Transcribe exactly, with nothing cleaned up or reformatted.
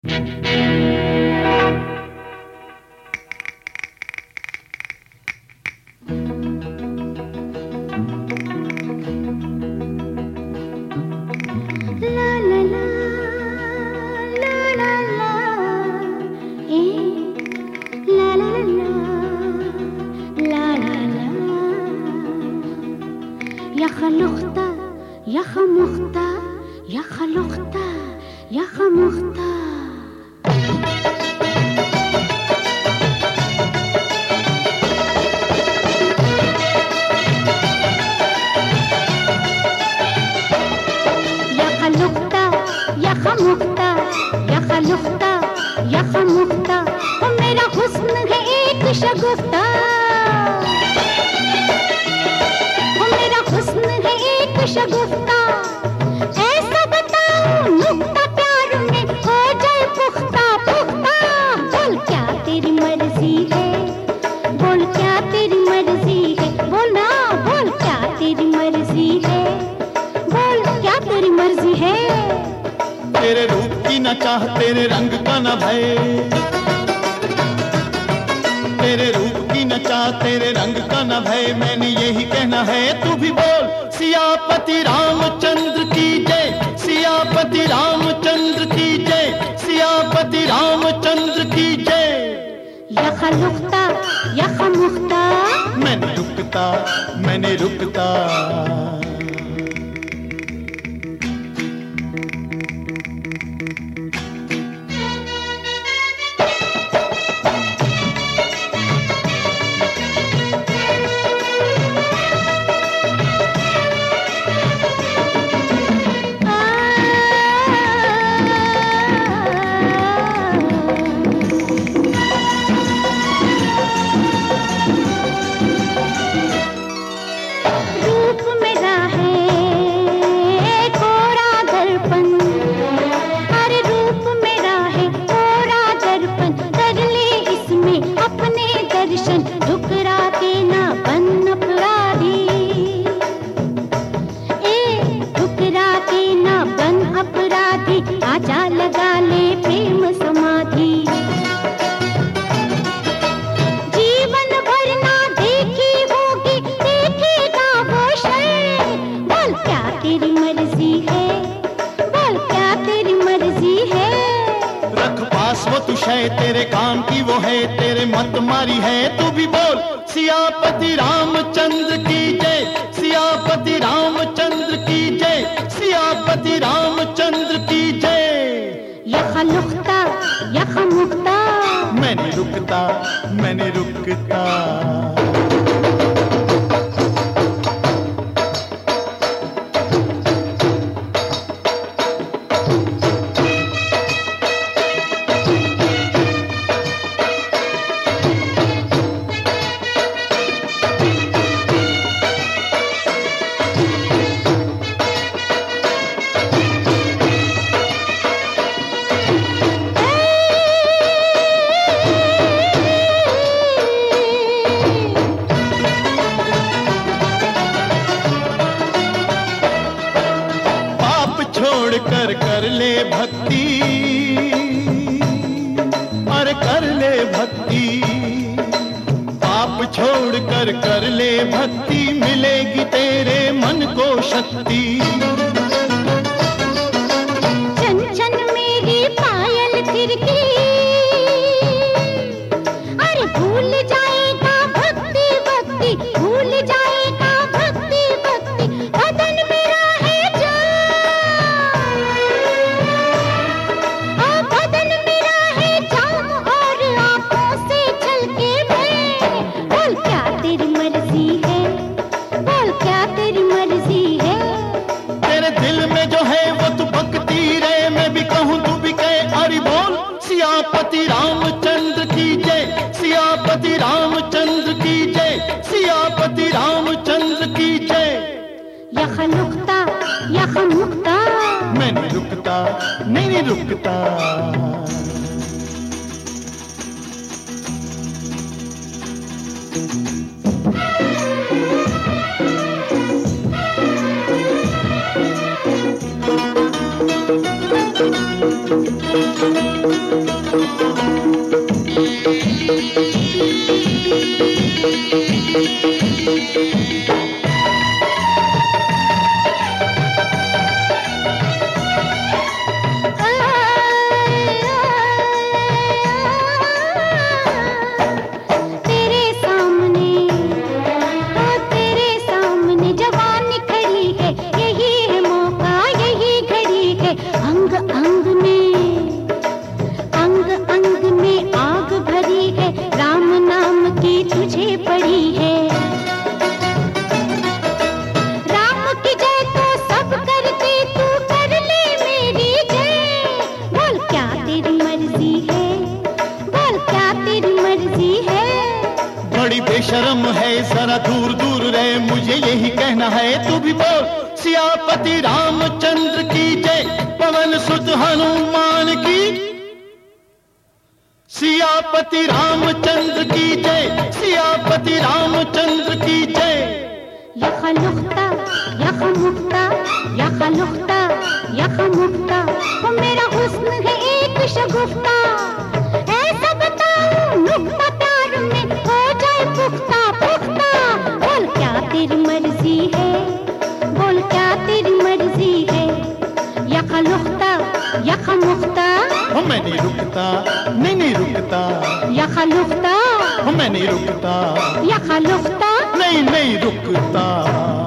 يا خلوختا يا خموختا يا خلوختا يا خموختا يا خلوختا يا خموختا يا خلوخता या खमुख्ता वो मेरा हुस्न है एक शगुफ्ता वो मेरा हुस्न है एक शगुफ्ता ऐसा बताऊं नुक्ता प्यार में हो जाए पुख्ता पुख्ता बोल क्या तेरी मर्जी है बोल क्या तेरी मर्जी है बोल ना बोल क्या तेरी मर्जी है बोल क्या तेरी मर्जी है तेरे रूप की न चाह तेरे रंग का न भय तेरे रूप की न चाह तेरे रंग का न भय मैंने यही कहना है तू भी बोल सियापति रामचंद्र की जय सियापति रामचंद्र की जय सियापति रामचंद्र की जय या खलुख्ता या खमुख्ता मैंने रुकता मैंने रुकता ठुकराते ना बन अपराधी ए ठुकराते ना बन अपराधी आजा लगा ले प्रेम समाधि जीवन भर ना देखी होगी देखेगा वो शय बोल क्या तेरी मर्जी है बोल क्या तेरी मर्जी है रख पास वो तू शय तेरे काम की वो है तेरे मत मारी है तू भी बोल सियापति रामचंद्र की जय सियापति रामचंद्र की जय सियापति रामचंद्र की जय या खलुख्ता या खमुख्ता मैंने रुकता मैंने रुकता छोड़ कर कर ले भक्ति अरे कर ले भक्ति पाप छोड़ कर कर ले भक्ति मिलेगी तेरे मन को शक्ति चन चन मेरी पायल थिरकी अरे भूल जाएगा भक्ति भक्ति भूल जाएगा भक्ति भक्ति बदन मेरा है सियापति रामचंद्र की जय सियापति रामचंद्र की जय सियापति रामचंद्र की जय या खलुख्ता या खमुख्ता मैंने रुकता नहीं नहीं रुकता Thank you. बेशरम है जरा दूर दूर रहे, मुझे यही कहना है तू भी बोल। सियापति रामचंद्र की जय, पवन सुत हनुमान की। सियापति रामचंद्र की जय, सियापति रामचंद्र की जय। यख लुख्ता यख मुक्ता यख लुख्ता यख मुक्ता, वो मेरा हुस्न है एक शगुफ्ता। ऐसा बताऊं नुक्ता प्यार में हो जाए पुख्ता पुख्ता। बोल क्या तेरी मर्जी है, बोल क्या तेरी मर्जी है। यख लुख्ता यख मुक्ता, मैं नहीं रुकता, नहीं नहीं रुकता। यख लुख्ता मैं नहीं रुकता, यख लुख्ता, नहीं नहीं रुकता।